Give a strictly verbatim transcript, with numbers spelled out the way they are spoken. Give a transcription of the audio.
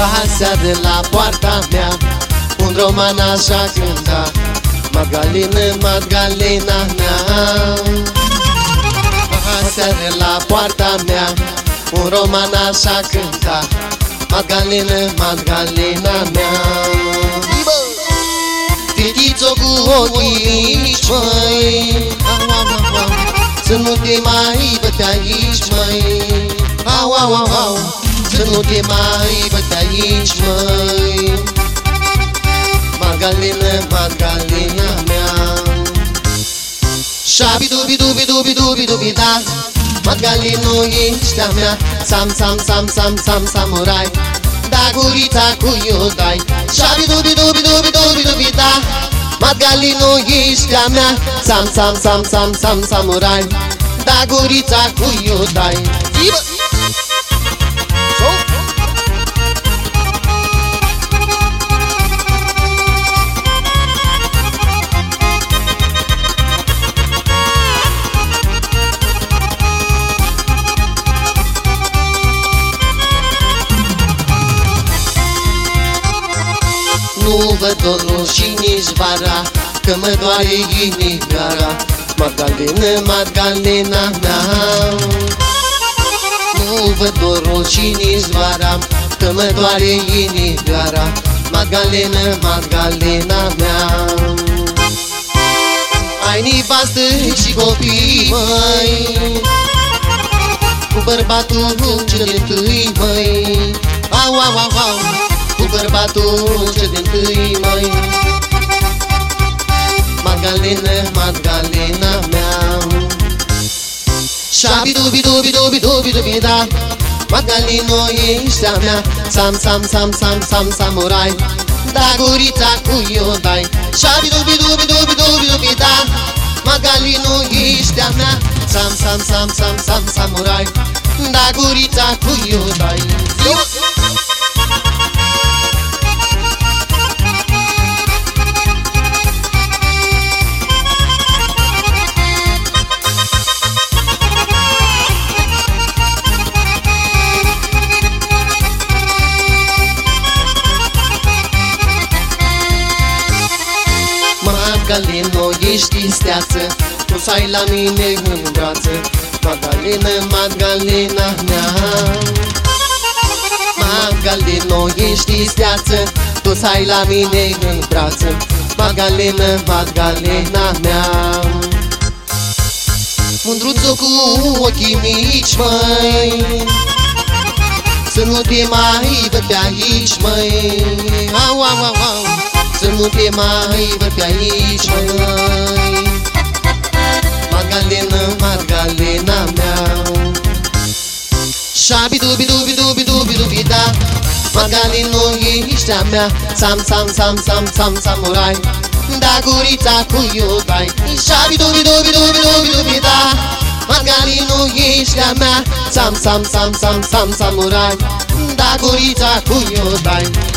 Aseară la poarta mea un roman așa cânta: Magdalena, Magdalena mea. Aseară la poarta mea un roman așa cânta: Magdalena, Magdalena mea. Fetițo cu ochii mici, măi, să nu te mai băte aici, măi. Au, au, au, au, să nu te mai băte aici, măi. Magdalena, Magdalena mea. Șabi-dubi-dubi-dubi-dubi-dubi-da, Magdalena ești a mea. Sam, sam, sam, sam, sam, samurai, da gurița cu iudai. Șabi-dubi-dubi-dubi-dubi-dubi-da, Magdalena ești a mea. Sam, sam, sam, sam, sam, samurai, da gurița cu iudai. Nu văd dorul și nici vara, că mă doare inimioara. Magdalena, Magdalena mea. Nu văd dorul și nici vara, că mă doare inimioara. Magdalena, Magdalena mea. Ai nevastă și copii, măi, cu bărbatul cel din-tâi, măi. Au, au, au, au, cu bărbatul cel din-tâi, măi. Magdalena, Magdalena mea. Șabi-dubi-dubi-dubi-dubi-dubi-da, Magdalena ești a mea. Sam, sam, sam, sam, sam, samurai, da gurița cu iudai. Șabi-dubi-dubi-dubi-dubi-da, Magdalena ești a mea. Sam, sam, sam, sam, sam, samurai, da gurița cu iudai. Magdalena ești steață, tu să ai la mine în brață. Magdalena, Magdalena mea. Magdalena ești steață, tu să ai la mine în brață. Magdalena, Magdalena mea. Mândruțo cu ochii mici, măi, să nu te mai văd pe aici, măi. Au, au, au, au, să nu te mai văd pe aici, măi. Magdalena, Magdalena mea. Șabi-dubi-dubi-dubi-dubi-dubi-da, Magdalena ești a mea. Sam, sam, sam, sam, sam, samurai, da gurița cu iudai. Șabi-dubi-dubi-dubi-dubi-da, Magdalena ești a mea. Sam, sam, sam, sam, sam, samurai, da gurița cu iudai.